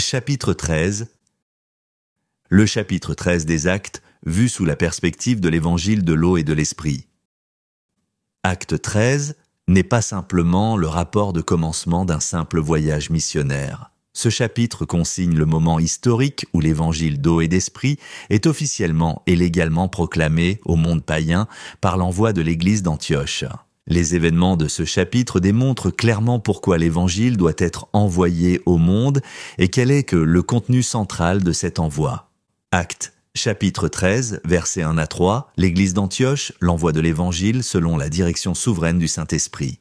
Chapitre 13. Le chapitre 13 des Actes, vu sous la perspective de l'évangile de l'eau et de l'esprit. Acte 13 n'est pas simplement le rapport de commencement d'un simple voyage missionnaire. Ce chapitre consigne le moment historique où l'évangile d'eau et d'esprit est officiellement et légalement proclamé au monde païen par l'envoi de l'église d'Antioche. Les événements de ce chapitre démontrent clairement pourquoi l'évangile doit être envoyé au monde et quel est que le contenu central de cet envoi. Actes, chapitre 13, versets 1 à 3, l'église d'Antioche, l'envoi de l'évangile selon la direction souveraine du Saint-Esprit.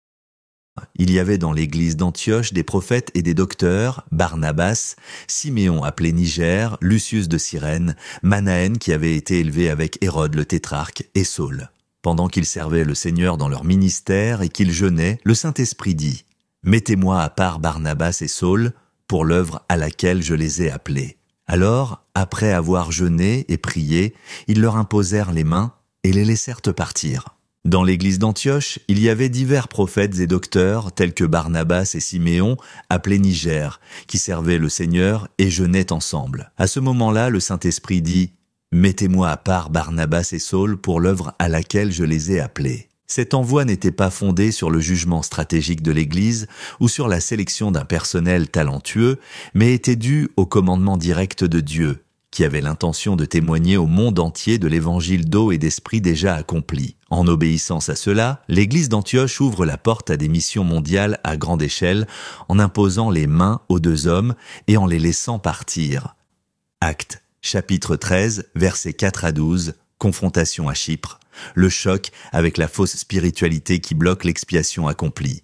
Il y avait dans l'église d'Antioche des prophètes et des docteurs, Barnabas, Siméon appelé Niger, Lucius de Cyrène, Manaën qui avait été élevé avec Hérode le tétrarque et Saul. Pendant qu'ils servaient le Seigneur dans leur ministère et qu'ils jeûnaient, le Saint-Esprit dit « Mettez-moi à part Barnabas et Saul pour l'œuvre à laquelle je les ai appelés. » Alors, après avoir jeûné et prié, ils leur imposèrent les mains et les laissèrent partir. Dans l'église d'Antioche, il y avait divers prophètes et docteurs, tels que Barnabas et Siméon, appelés Niger, qui servaient le Seigneur et jeûnaient ensemble. À ce moment-là, le Saint-Esprit dit « Mettez-moi à part Barnabas et Saul pour l'œuvre à laquelle je les ai appelés. » Cet envoi n'était pas fondé sur le jugement stratégique de l'Église ou sur la sélection d'un personnel talentueux, mais était dû au commandement direct de Dieu, qui avait l'intention de témoigner au monde entier de l'évangile d'eau et d'esprit déjà accompli. En obéissance à cela, l'Église d'Antioche ouvre la porte à des missions mondiales à grande échelle en imposant les mains aux 2 hommes et en les laissant partir. Actes, chapitre 13, versets 4 à 12, confrontation à Chypre, le choc avec la fausse spiritualité qui bloque l'expiation accomplie.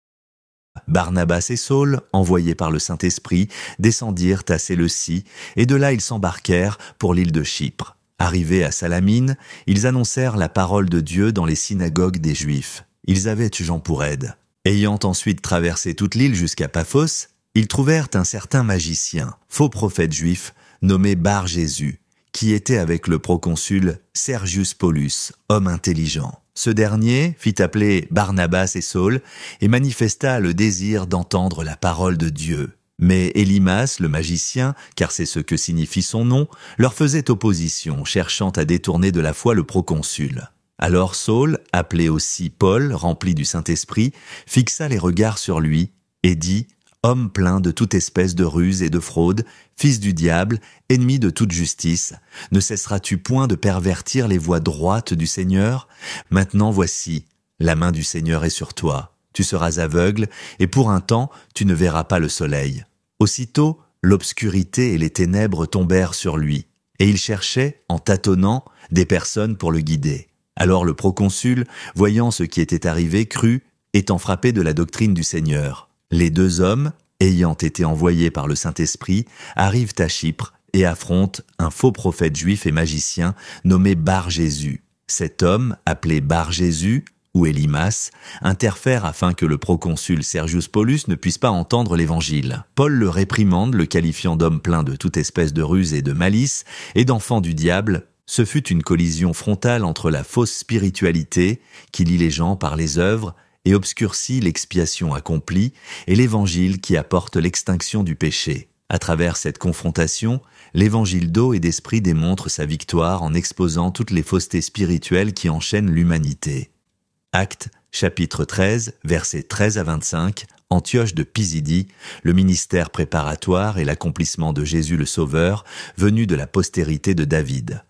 Barnabas et Saul, envoyés par le Saint-Esprit, descendirent à Séleucie, et de là ils s'embarquèrent pour l'île de Chypre. Arrivés à Salamine, ils annoncèrent la parole de Dieu dans les synagogues des Juifs. Ils avaient Jean pour aide. Ayant ensuite traversé toute l'île jusqu'à Paphos, ils trouvèrent un certain magicien, faux prophète juif, nommé Bar-Jésus, qui était avec le proconsul Sergius Paulus, homme intelligent. Ce dernier fit appeler Barnabas et Saul et manifesta le désir d'entendre la parole de Dieu. Mais Élymas, le magicien, car c'est ce que signifie son nom, leur faisait opposition, cherchant à détourner de la foi le proconsul. Alors Saul, appelé aussi Paul, rempli du Saint-Esprit, fixa les regards sur lui et dit « Homme plein de toute espèce de ruse et de fraude, fils du diable, ennemi de toute justice, ne cesseras-tu point de pervertir les voies droites du Seigneur? Maintenant voici, la main du Seigneur est sur toi. Tu seras aveugle, et pour un temps, tu ne verras pas le soleil. » Aussitôt, l'obscurité et les ténèbres tombèrent sur lui, et il cherchait, en tâtonnant, des personnes pour le guider. Alors le proconsul, voyant ce qui était arrivé, crut, étant frappé de la doctrine du Seigneur. Les 2 hommes, ayant été envoyés par le Saint-Esprit, arrivent à Chypre et affrontent un faux prophète juif et magicien nommé Bar-Jésus. Cet homme, appelé Bar-Jésus, ou Élymas, interfère afin que le proconsul Sergius Paulus ne puisse pas entendre l'évangile. Paul le réprimande, le qualifiant d'homme plein de toute espèce de ruse et de malice, et d'enfant du diable. Ce fut une collision frontale entre la fausse spiritualité, qui lie les gens par les œuvres, et obscurcit l'expiation accomplie, et l'évangile qui apporte l'extinction du péché. À travers cette confrontation, l'évangile d'eau et d'esprit démontre sa victoire en exposant toutes les faussetés spirituelles qui enchaînent l'humanité. Actes, chapitre 13, versets 13 à 25, Antioche de Pisidie, le ministère préparatoire et l'accomplissement de Jésus le Sauveur, venu de la postérité de David.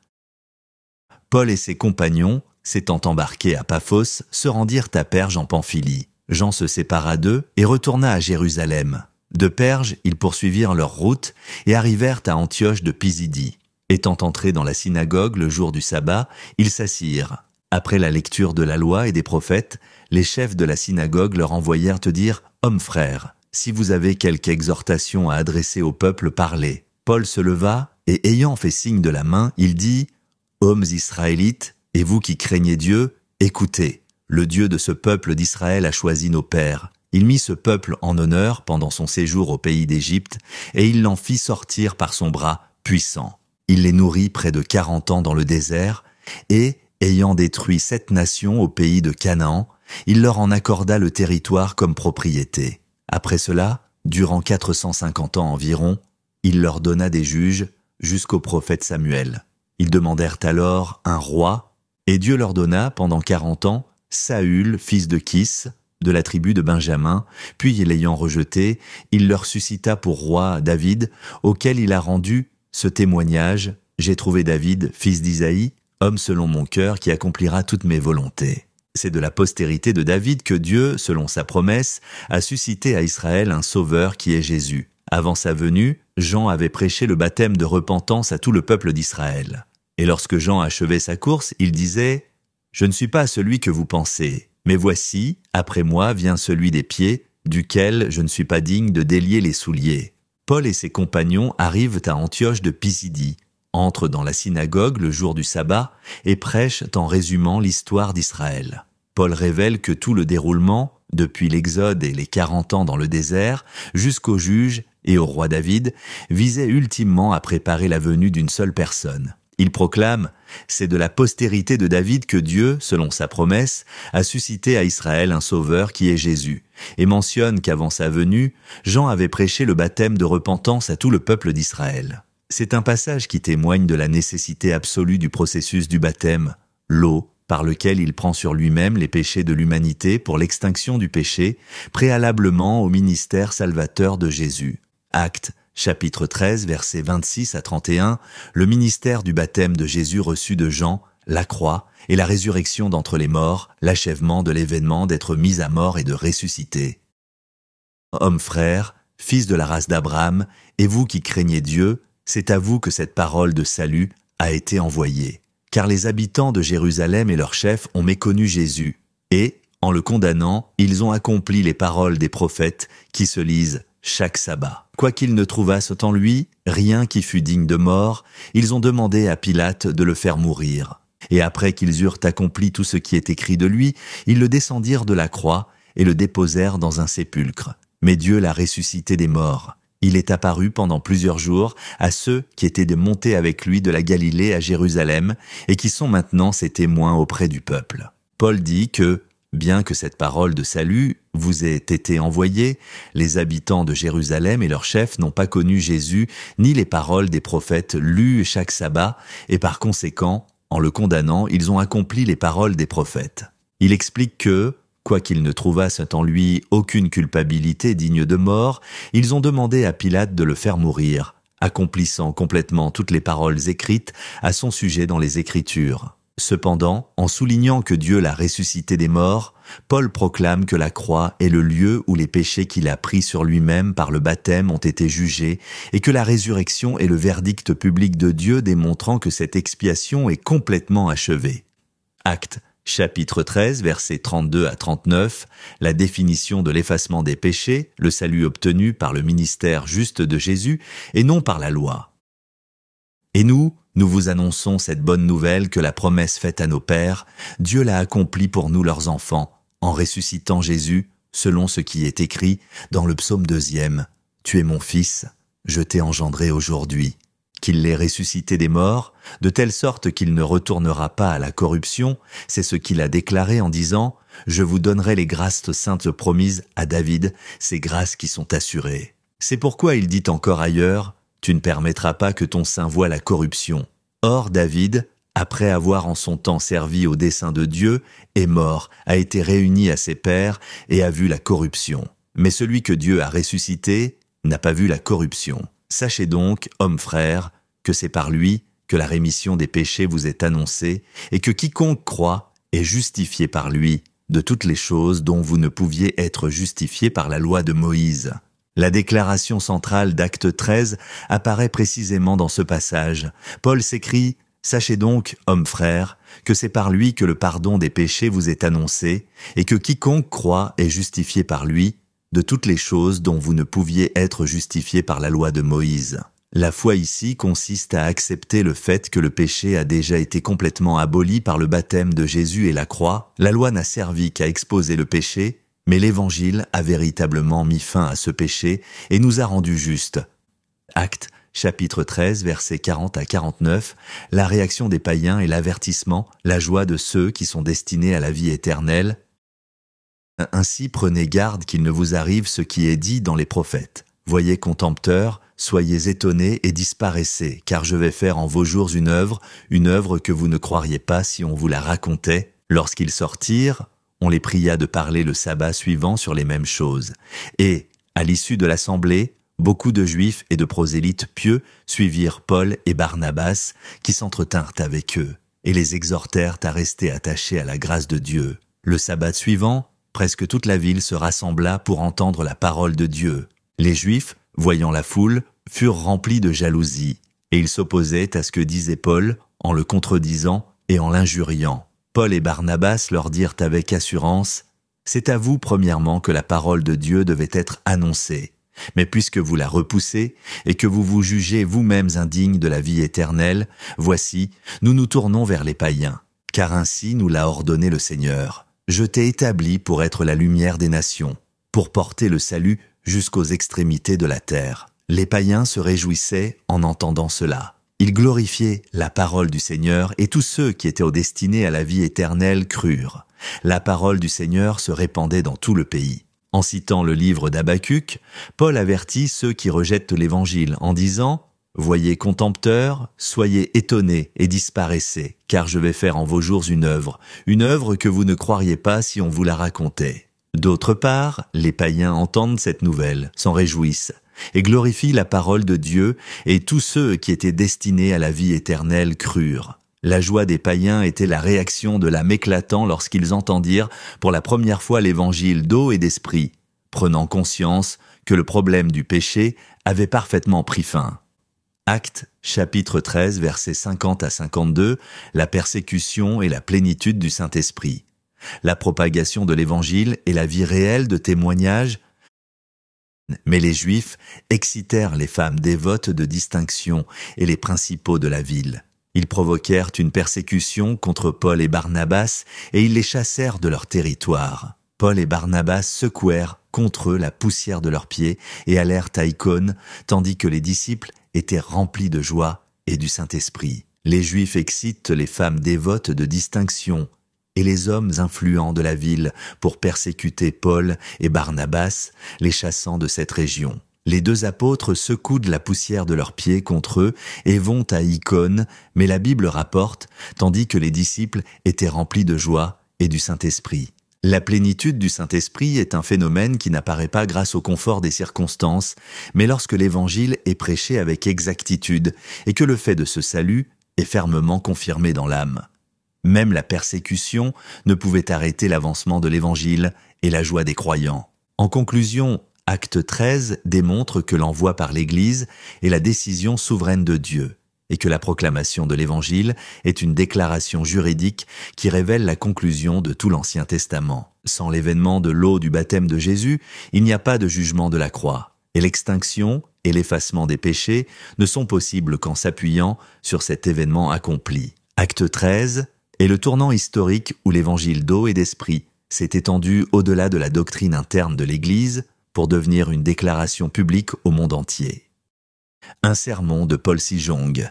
Paul et ses compagnons, s'étant embarqués à Paphos, se rendirent à Perge en Pamphylie. Jean se sépara d'eux et retourna à Jérusalem. De Perge, ils poursuivirent leur route et arrivèrent à Antioche de Pisidie. Étant entrés dans la synagogue le jour du sabbat, ils s'assirent. Après la lecture de la loi et des prophètes, les chefs de la synagogue leur envoyèrent dire « Hommes frères, si vous avez quelque exhortation à adresser au peuple, parlez. » Paul se leva et ayant fait signe de la main, il dit « Hommes israélites, et vous qui craignez Dieu, écoutez, le Dieu de ce peuple d'Israël a choisi nos pères. Il mit ce peuple en honneur pendant son séjour au pays d'Égypte, et il l'en fit sortir par son bras puissant. Il les nourrit près de 40 ans dans le désert, et, ayant détruit 7 nations au pays de Canaan, il leur en accorda le territoire comme propriété. Après cela, Durant 450 ans environ, il leur donna des juges jusqu'au prophète Samuel. Ils demandèrent alors un roi, et Dieu leur donna pendant 40 ans Saül, fils de Kis, de la tribu de Benjamin, puis l'ayant rejeté, il leur suscita pour roi David, auquel il a rendu ce témoignage: j'ai trouvé David, fils d'Isaïe, homme selon mon cœur, qui accomplira toutes mes volontés. C'est de la postérité de David que Dieu, selon sa promesse, a suscité à Israël un sauveur qui est Jésus. Avant sa venue, Jean avait prêché le baptême de repentance à tout le peuple d'Israël. Et lorsque Jean achevait sa course, il disait: « Je ne suis pas celui que vous pensez, mais voici, après moi vient celui des pieds, duquel je ne suis pas digne de délier les souliers. » Paul et ses compagnons arrivent à Antioche de Pisidie, entrent dans la synagogue le jour du sabbat et prêchent en résumant l'histoire d'Israël. Paul révèle que tout le déroulement, depuis l'Exode et les 40 ans dans le désert, jusqu'au juge et au roi David, visait ultimement à préparer la venue d'une seule personne. Il proclame: « C'est de la postérité de David que Dieu, selon sa promesse, a suscité à Israël un sauveur qui est Jésus, et mentionne qu'avant sa venue, Jean avait prêché le baptême de repentance à tout le peuple d'Israël. » C'est un passage qui témoigne de la nécessité absolue du processus du baptême, l'eau, par lequel il prend sur lui-même les péchés de l'humanité pour l'extinction du péché, préalablement au ministère salvateur de Jésus. Actes, chapitre 13, versets 26 à 31, le ministère du baptême de Jésus reçu de Jean, la croix et la résurrection d'entre les morts, l'achèvement de l'événement d'être mis à mort et de ressusciter. Hommes frères, fils de la race d'Abraham, et vous qui craignez Dieu, c'est à vous que cette parole de salut a été envoyée. Car les habitants de Jérusalem et leurs chefs ont méconnu Jésus, et, en le condamnant, ils ont accompli les paroles des prophètes qui se lisent chaque sabbat. Quoiqu'ils ne trouvassent en lui rien qui fût digne de mort, ils ont demandé à Pilate de le faire mourir. Et après qu'ils eurent accompli tout ce qui est écrit de lui, ils le descendirent de la croix et le déposèrent dans un sépulcre. Mais Dieu l'a ressuscité des morts. Il est apparu pendant plusieurs jours à ceux qui étaient montés avec lui de la Galilée à Jérusalem et qui sont maintenant ses témoins auprès du peuple. Paul dit que, bien que cette parole de salut vous ait été envoyée, les habitants de Jérusalem et leurs chefs n'ont pas connu Jésus ni les paroles des prophètes lues chaque sabbat, et par conséquent, en le condamnant, ils ont accompli les paroles des prophètes. Il explique que, quoiqu'ils ne trouvassent en lui aucune culpabilité digne de mort, ils ont demandé à Pilate de le faire mourir, accomplissant complètement toutes les paroles écrites à son sujet dans les Écritures. Cependant, en soulignant que Dieu l'a ressuscité des morts, Paul proclame que la croix est le lieu où les péchés qu'il a pris sur lui-même par le baptême ont été jugés et que la résurrection est le verdict public de Dieu démontrant que cette expiation est complètement achevée. Actes, chapitre 13, versets 32 à 39, la définition de l'effacement des péchés, le salut obtenu par le ministère juste de Jésus et non par la loi. Et nous vous annonçons cette bonne nouvelle que la promesse faite à nos pères, Dieu l'a accomplie pour nous leurs enfants, en ressuscitant Jésus, selon ce qui est écrit dans le psaume 2e. « Tu es mon fils, je t'ai engendré aujourd'hui. » Qu'il l'ait ressuscité des morts, de telle sorte qu'il ne retournera pas à la corruption, c'est ce qu'il a déclaré en disant « Je vous donnerai les grâces saintes promises à David, ces grâces qui sont assurées. » C'est pourquoi il dit encore ailleurs « Tu ne permettras pas que ton sein voie la corruption. » Or David, après avoir en son temps servi au dessein de Dieu, est mort, a été réuni à ses pairs et a vu la corruption. Mais celui que Dieu a ressuscité n'a pas vu la corruption. Sachez donc, hommes frères, que c'est par lui que la rémission des péchés vous est annoncée et que quiconque croit est justifié par lui de toutes les choses dont vous ne pouviez être justifiés par la loi de Moïse. La déclaration centrale d'Acte 13 apparaît précisément dans ce passage. Paul s'écrie « Sachez donc, hommes frères, que c'est par lui que le pardon des péchés vous est annoncé et que quiconque croit est justifié par lui de toutes les choses dont vous ne pouviez être justifiés par la loi de Moïse. » La foi ici consiste à accepter le fait que le péché a déjà été complètement aboli par le baptême de Jésus et la croix. La loi n'a servi qu'à exposer le péché, mais l'Évangile a véritablement mis fin à ce péché et nous a rendus justes. Actes, chapitre 13, versets 40 à 49, la réaction des païens et l'avertissement, la joie de ceux qui sont destinés à la vie éternelle, Ainsi prenez garde qu'il ne vous arrive ce qui est dit dans les prophètes. Voyez contempteurs, soyez étonnés et disparaissez, car je vais faire en vos jours une œuvre que vous ne croiriez pas si on vous la racontait. Lorsqu'ils sortirent, on les pria de parler le sabbat suivant sur les mêmes choses. Et, à l'issue de l'assemblée, beaucoup de Juifs et de prosélytes pieux suivirent Paul et Barnabas, qui s'entretinrent avec eux, et les exhortèrent à rester attachés à la grâce de Dieu. Le sabbat suivant, presque toute la ville se rassembla pour entendre la parole de Dieu. Les Juifs, voyant la foule, furent remplis de jalousie, et ils s'opposaient à ce que disait Paul en le contredisant et en l'injuriant. Paul et Barnabas leur dirent avec assurance « C'est à vous premièrement que la parole de Dieu devait être annoncée. Mais puisque vous la repoussez et que vous vous jugez vous-mêmes indignes de la vie éternelle, voici, nous nous tournons vers les païens, car ainsi nous l'a ordonné le Seigneur. Je t'ai établi pour être la lumière des nations, pour porter le salut jusqu'aux extrémités de la terre. » Les païens se réjouissaient en entendant cela. Ils glorifiaient la parole du Seigneur et tous ceux qui étaient destinés à la vie éternelle crurent. La parole du Seigneur se répandait dans tout le pays. En citant le livre d'Habacuc, Paul avertit ceux qui rejettent l'Évangile en disant « Voyez contempteurs, soyez étonnés et disparaissez, car je vais faire en vos jours une œuvre que vous ne croiriez pas si on vous la racontait. » D'autre part, les païens entendent cette nouvelle, s'en réjouissent, et glorifient la parole de Dieu, et tous ceux qui étaient destinés à la vie éternelle crurent. La joie des païens était la réaction de l'âme éclatant lorsqu'ils entendirent pour la première fois l'évangile d'eau et d'esprit, prenant conscience que le problème du péché avait parfaitement pris fin. Actes, chapitre 13, versets 50 à 52, la persécution et la plénitude du Saint-Esprit. La propagation de l'évangile et la vie réelle de témoignage. Mais les Juifs excitèrent les femmes dévotes de distinction et les principaux de la ville. Ils provoquèrent une persécution contre Paul et Barnabas et ils les chassèrent de leur territoire. Paul et Barnabas secouèrent contre eux la poussière de leurs pieds et allèrent à Icône, tandis que les disciples étaient remplis de joie et du Saint-Esprit. Les Juifs excitent les femmes dévotes de distinction et les hommes influents de la ville pour persécuter Paul et Barnabas, les chassant de cette région. Les deux apôtres secouent de la poussière de leurs pieds contre eux et vont à Icône, mais la Bible rapporte, tandis que les disciples étaient remplis de joie et du Saint-Esprit. La plénitude du Saint-Esprit est un phénomène qui n'apparaît pas grâce au confort des circonstances, mais lorsque l'Évangile est prêché avec exactitude et que le fait de ce salut est fermement confirmé dans l'âme. Même la persécution ne pouvait arrêter l'avancement de l'Évangile et la joie des croyants. En conclusion, Acte 13 démontre que l'envoi par l'Église est la décision souveraine de Dieu et que la proclamation de l'Évangile est une déclaration juridique qui révèle la conclusion de tout l'Ancien Testament. Sans l'événement de l'eau du baptême de Jésus, il n'y a pas de jugement de la croix, et l'extinction et l'effacement des péchés ne sont possibles qu'en s'appuyant sur cet événement accompli. Acte 13 est le tournant historique où l'Évangile d'eau et d'esprit s'est étendu au-delà de la doctrine interne de l'Église pour devenir une déclaration publique au monde entier. Un sermon de Paul Sijong.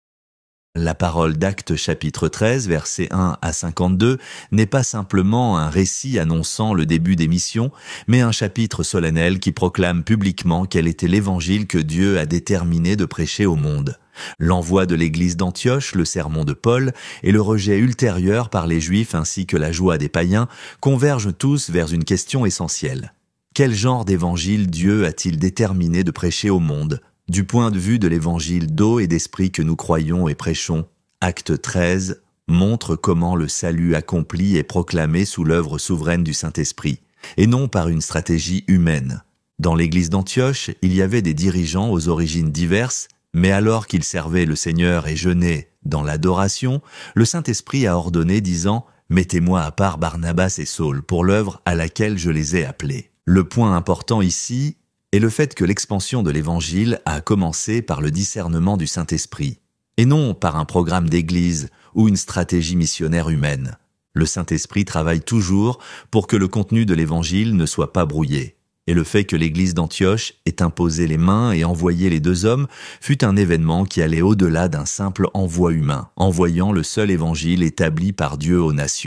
La parole d'Actes chapitre 13, versets 1 à 52, n'est pas simplement un récit annonçant le début des missions, mais un chapitre solennel qui proclame publiquement quel était l'évangile que Dieu a déterminé de prêcher au monde. L'envoi de l'église d'Antioche, le sermon de Paul, et le rejet ultérieur par les Juifs ainsi que la joie des païens convergent tous vers une question essentielle. Quel genre d'évangile Dieu a-t-il déterminé de prêcher au monde ? Du point de vue de l'évangile d'eau et d'esprit que nous croyons et prêchons, Acte 13 montre comment le salut accompli est proclamé sous l'œuvre souveraine du Saint-Esprit, et non par une stratégie humaine. Dans l'église d'Antioche, il y avait des dirigeants aux origines diverses, mais alors qu'ils servaient le Seigneur et jeûnaient dans l'adoration, le Saint-Esprit a ordonné disant « Mettez-moi à part Barnabas et Saul pour l'œuvre à laquelle je les ai appelés ». Le point important ici est le fait que l'expansion de l'Évangile a commencé par le discernement du Saint-Esprit, et non par un programme d'église ou une stratégie missionnaire humaine. Le Saint-Esprit travaille toujours pour que le contenu de l'Évangile ne soit pas brouillé, et le fait que l'église d'Antioche ait imposé les mains et envoyé les deux hommes fut un événement qui allait au-delà d'un simple envoi humain, envoyant le seul Évangile établi par Dieu aux nations.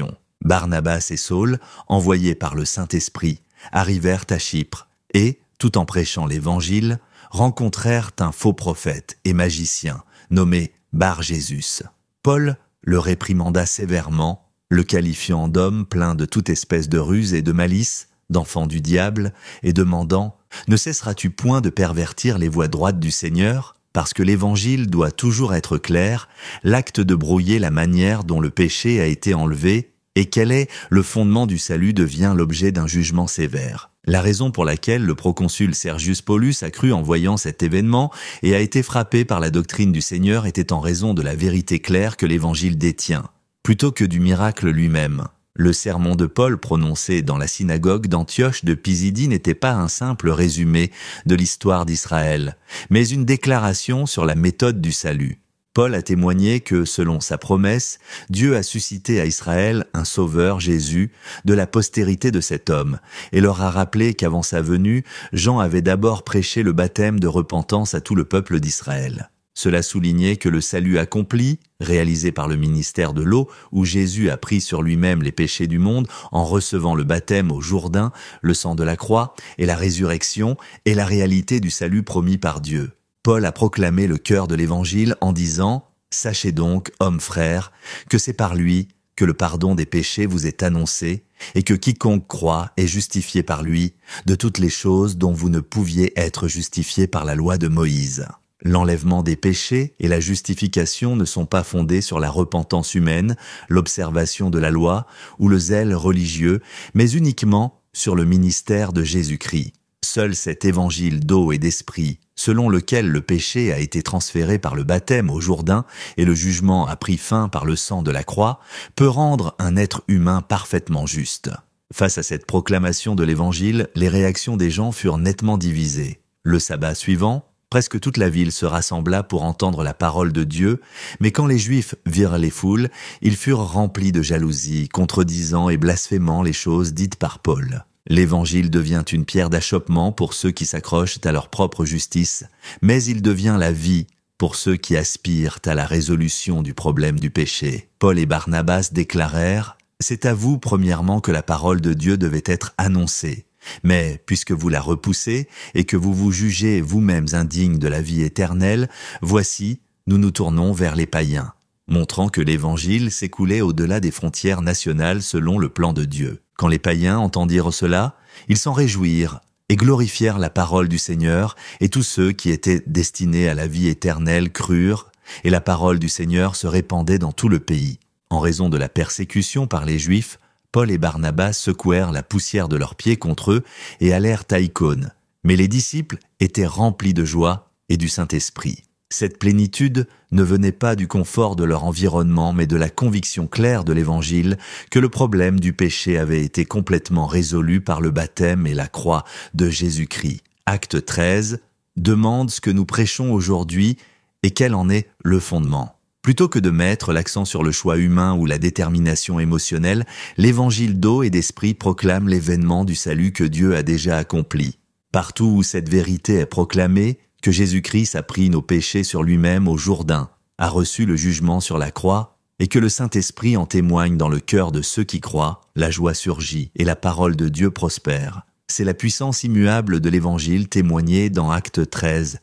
Barnabas et Saul, envoyés par le Saint-Esprit, arrivèrent à Chypre et, tout en prêchant l'Évangile, rencontrèrent un faux prophète et magicien nommé Bar-Jésus. Paul le réprimanda sévèrement, le qualifiant d'homme plein de toute espèce de ruse et de malice, d'enfant du diable, et demandant « Ne cesseras-tu point de pervertir les voies droites du Seigneur ? Parce que l'Évangile doit toujours être clair, l'acte de brouiller la manière dont le péché a été enlevé et quel est le fondement du salut devient l'objet d'un jugement sévère. » La raison pour laquelle le proconsul Sergius Paulus a cru en voyant cet événement et a été frappé par la doctrine du Seigneur était en raison de la vérité claire que l'Évangile détient, plutôt que du miracle lui-même. Le sermon de Paul prononcé dans la synagogue d'Antioche de Pisidie n'était pas un simple résumé de l'histoire d'Israël, mais une déclaration sur la méthode du salut. Paul a témoigné que, selon sa promesse, Dieu a suscité à Israël un sauveur, Jésus, de la postérité de cet homme, et leur a rappelé qu'avant sa venue, Jean avait d'abord prêché le baptême de repentance à tout le peuple d'Israël. Cela soulignait que le salut accompli, réalisé par le ministère de l'eau, où Jésus a pris sur lui-même les péchés du monde en recevant le baptême au Jourdain, le sang de la croix et la résurrection, est la réalité du salut promis par Dieu. Paul a proclamé le cœur de l'Évangile en disant « Sachez donc, hommes frères, que c'est par lui que le pardon des péchés vous est annoncé et que quiconque croit est justifié par lui de toutes les choses dont vous ne pouviez être justifiés par la loi de Moïse. » L'enlèvement des péchés et la justification ne sont pas fondés sur la repentance humaine, l'observation de la loi ou le zèle religieux, mais uniquement sur le ministère de Jésus-Christ. Seul cet évangile d'eau et d'esprit, selon lequel le péché a été transféré par le baptême au Jourdain et le jugement a pris fin par le sang de la croix, peut rendre un être humain parfaitement juste. Face à cette proclamation de l'évangile, les réactions des gens furent nettement divisées. Le sabbat suivant, presque toute la ville se rassembla pour entendre la parole de Dieu, mais quand les Juifs virent les foules, ils furent remplis de jalousie, contredisant et blasphémant les choses dites par Paul. L'Évangile devient une pierre d'achoppement pour ceux qui s'accrochent à leur propre justice, mais il devient la vie pour ceux qui aspirent à la résolution du problème du péché. Paul et Barnabas déclarèrent « C'est à vous premièrement que la parole de Dieu devait être annoncée. Mais puisque vous la repoussez et que vous vous jugez vous-mêmes indignes de la vie éternelle, voici, nous nous tournons vers les païens. » montrant que l'Évangile s'écoulait au-delà des frontières nationales selon le plan de Dieu. Quand les païens entendirent cela, ils s'en réjouirent et glorifièrent la parole du Seigneur, et tous ceux qui étaient destinés à la vie éternelle crurent, et la parole du Seigneur se répandait dans tout le pays. En raison de la persécution par les Juifs, Paul et Barnabas secouèrent la poussière de leurs pieds contre eux et allèrent à Icône. Mais les disciples étaient remplis de joie et du Saint-Esprit. Cette plénitude ne venait pas du confort de leur environnement, mais de la conviction claire de l'Évangile que le problème du péché avait été complètement résolu par le baptême et la croix de Jésus-Christ. Acte 13 demande ce que nous prêchons aujourd'hui et quel en est le fondement. Plutôt que de mettre l'accent sur le choix humain ou la détermination émotionnelle, l'Évangile d'eau et d'esprit proclame l'événement du salut que Dieu a déjà accompli. Partout où cette vérité est proclamée, que Jésus-Christ a pris nos péchés sur lui-même au Jourdain, a reçu le jugement sur la croix, et que le Saint-Esprit en témoigne dans le cœur de ceux qui croient, la joie surgit et la parole de Dieu prospère. C'est la puissance immuable de l'Évangile témoignée dans Acte 13.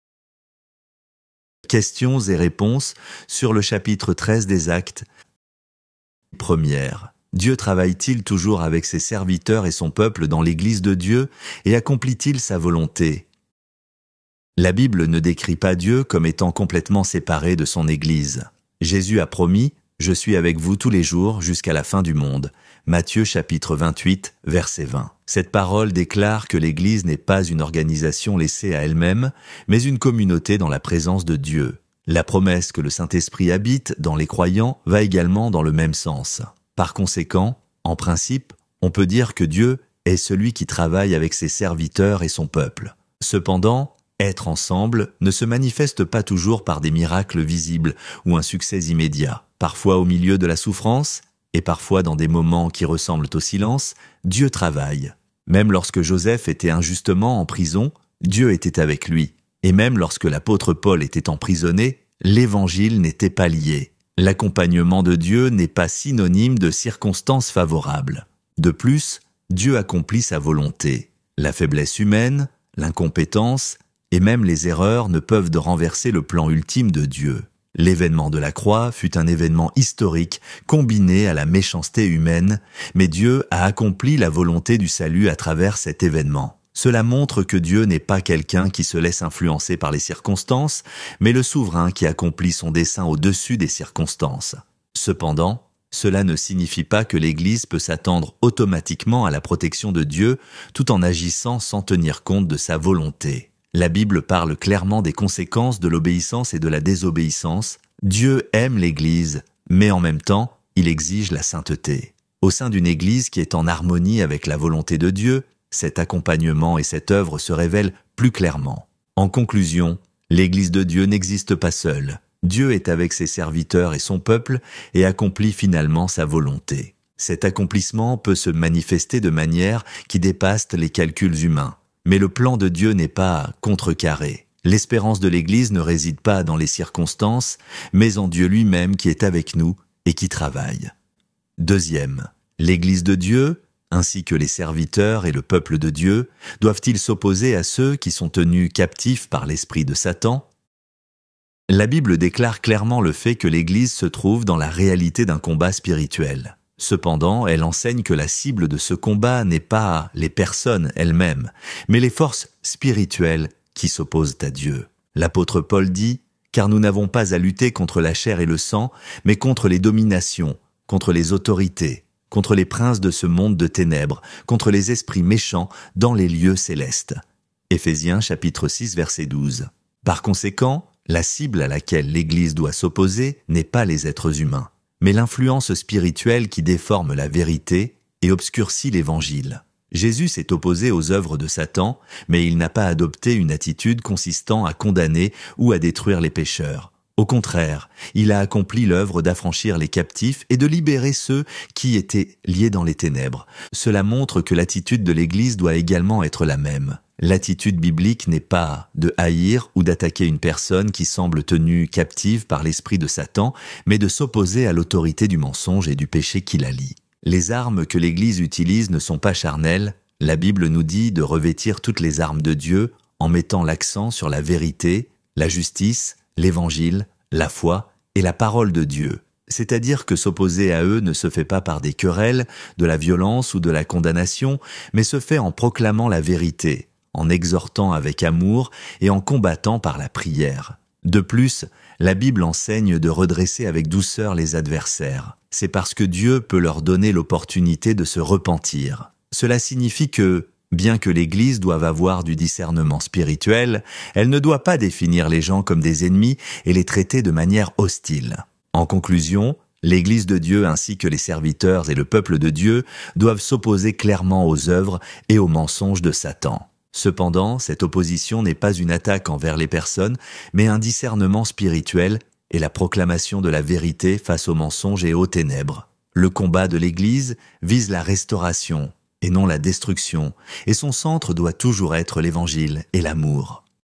Questions et réponses sur le chapitre 13 des Actes. Première. Dieu travaille-t-il toujours avec ses serviteurs et son peuple dans l'Église de Dieu et accomplit-il sa volonté ? La Bible ne décrit pas Dieu comme étant complètement séparé de son Église. Jésus a promis « Je suis avec vous tous les jours jusqu'à la fin du monde ». Matthieu chapitre 28, verset 20. Cette parole déclare que l'Église n'est pas une organisation laissée à elle-même, mais une communauté dans la présence de Dieu. La promesse que le Saint-Esprit habite dans les croyants va également dans le même sens. Par conséquent, en principe, on peut dire que Dieu est celui qui travaille avec ses serviteurs et son peuple. Cependant, être ensemble ne se manifeste pas toujours par des miracles visibles ou un succès immédiat. Parfois au milieu de la souffrance, et parfois dans des moments qui ressemblent au silence, Dieu travaille. Même lorsque Joseph était injustement en prison, Dieu était avec lui. Et même lorsque l'apôtre Paul était emprisonné, l'Évangile n'était pas lié. L'accompagnement de Dieu n'est pas synonyme de circonstances favorables. De plus, Dieu accomplit sa volonté. La faiblesse humaine, l'incompétence et même les erreurs ne peuvent renverser le plan ultime de Dieu. L'événement de la croix fut un événement historique combiné à la méchanceté humaine, mais Dieu a accompli la volonté du salut à travers cet événement. Cela montre que Dieu n'est pas quelqu'un qui se laisse influencer par les circonstances, mais le souverain qui accomplit son dessein au-dessus des circonstances. Cependant, cela ne signifie pas que l'Église peut s'attendre automatiquement à la protection de Dieu tout en agissant sans tenir compte de sa volonté. La Bible parle clairement des conséquences de l'obéissance et de la désobéissance. Dieu aime l'Église, mais en même temps, il exige la sainteté. Au sein d'une Église qui est en harmonie avec la volonté de Dieu, cet accompagnement et cette œuvre se révèlent plus clairement. En conclusion, l'Église de Dieu n'existe pas seule. Dieu est avec ses serviteurs et son peuple et accomplit finalement sa volonté. Cet accomplissement peut se manifester de manière qui dépasse les calculs humains. Mais le plan de Dieu n'est pas contrecarré. L'espérance de l'Église ne réside pas dans les circonstances, mais en Dieu lui-même qui est avec nous et qui travaille. Deuxième, l'Église de Dieu, ainsi que les serviteurs et le peuple de Dieu, doivent-ils s'opposer à ceux qui sont tenus captifs par l'esprit de Satan ? La Bible déclare clairement le fait que l'Église se trouve dans la réalité d'un combat spirituel. Cependant, elle enseigne que la cible de ce combat n'est pas les personnes elles-mêmes, mais les forces spirituelles qui s'opposent à Dieu. L'apôtre Paul dit « Car nous n'avons pas à lutter contre la chair et le sang, mais contre les dominations, contre les autorités, contre les princes de ce monde de ténèbres, contre les esprits méchants dans les lieux célestes. » Éphésiens chapitre 6 verset 12. Par conséquent, la cible à laquelle l'Église doit s'opposer n'est pas les êtres humains, mais l'influence spirituelle qui déforme la vérité et obscurcit l'Évangile. Jésus s'est opposé aux œuvres de Satan, mais il n'a pas adopté une attitude consistant à condamner ou à détruire les pécheurs. Au contraire, il a accompli l'œuvre d'affranchir les captifs et de libérer ceux qui étaient liés dans les ténèbres. Cela montre que l'attitude de l'Église doit également être la même. L'attitude biblique n'est pas de haïr ou d'attaquer une personne qui semble tenue captive par l'esprit de Satan, mais de s'opposer à l'autorité du mensonge et du péché qui la lie. Les armes que l'Église utilise ne sont pas charnelles. La Bible nous dit de revêtir toutes les armes de Dieu en mettant l'accent sur la vérité, la justice, l'Évangile, la foi et la parole de Dieu. C'est-à-dire que s'opposer à eux ne se fait pas par des querelles, de la violence ou de la condamnation, mais se fait en proclamant la vérité, en exhortant avec amour et en combattant par la prière. De plus, la Bible enseigne de redresser avec douceur les adversaires. C'est parce que Dieu peut leur donner l'opportunité de se repentir. Cela signifie que, bien que l'Église doive avoir du discernement spirituel, elle ne doit pas définir les gens comme des ennemis et les traiter de manière hostile. En conclusion, l'Église de Dieu ainsi que les serviteurs et le peuple de Dieu doivent s'opposer clairement aux œuvres et aux mensonges de Satan. Cependant, cette opposition n'est pas une attaque envers les personnes, mais un discernement spirituel et la proclamation de la vérité face aux mensonges et aux ténèbres. Le combat de l'Église vise la restauration et non la destruction, et son centre doit toujours être l'Évangile et l'amour.